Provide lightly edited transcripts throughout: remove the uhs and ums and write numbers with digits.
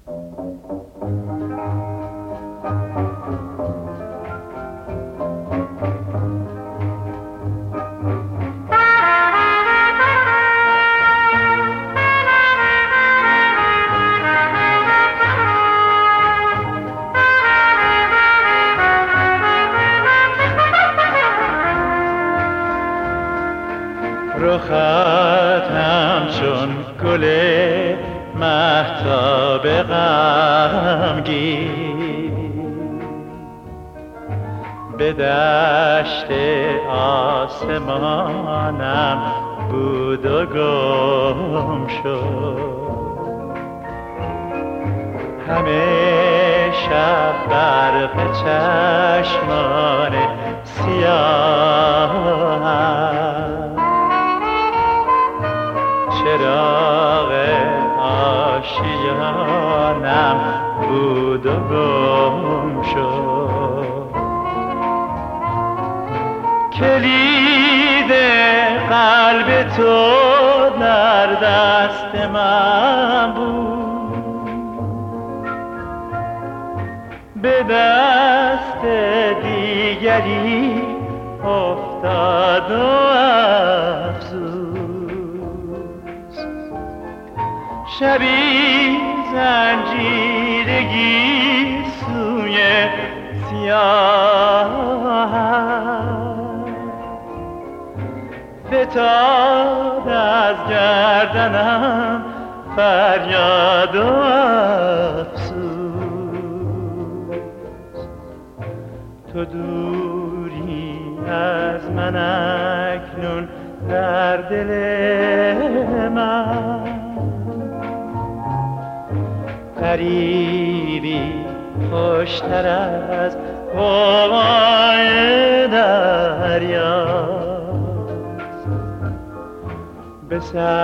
رخت همچون گل مهتاب غمگین به دشت آسمانم بود و گم شد. همه شب برق چشمان سیاهم چراغ آشیانم بود و گم شد. کلید قلب تو در دست من بود، به دست دیگری افتاد و افزود. شبی زنجیرگی سوی سیاهم فتاد از گردنم فریاد و افسوس. تو دوری از من اکنون در دل من، غریبی خوشتر از غوغای دریاست. به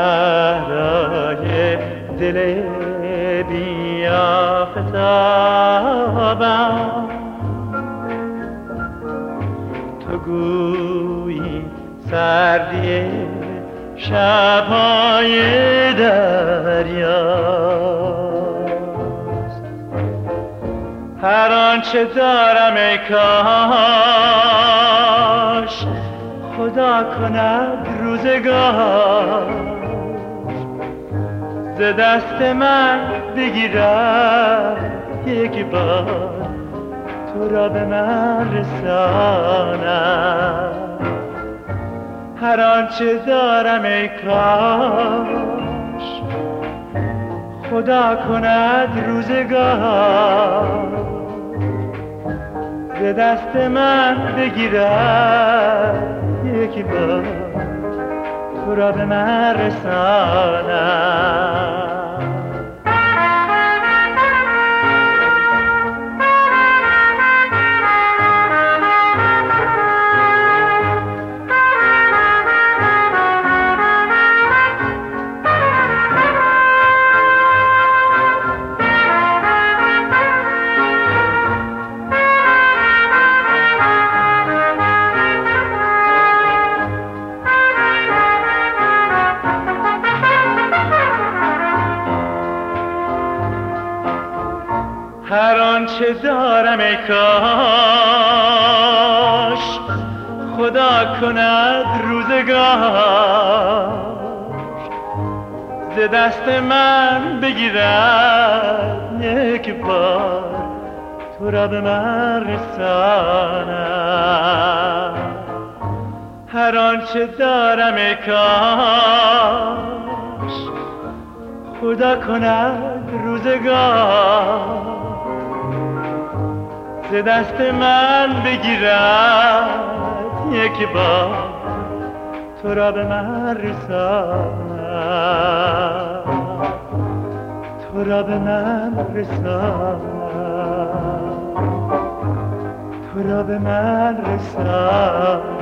صحرای دل بی‌آفتابم تو گویی سردی شب‌های دریاست. هر آنچه دارم ای کاش خدا کند روزگار ز دست من بگیرد یک بار تو را به من رساند. هر آنچه دارم ای کاش خدا کند روزگار ز دست من بگیرد یک بار تو را به من رساند. هر آنچه دارم ای کاش خدا کند روزگار ز دست من بگیرد یک بار تو را به من رساند. هر آنچه دارم ای کاش خدا کند روزگار ز دست من بگیرد یک بار تو را به من رساند. تو را به من رساند. تو را به من رساند.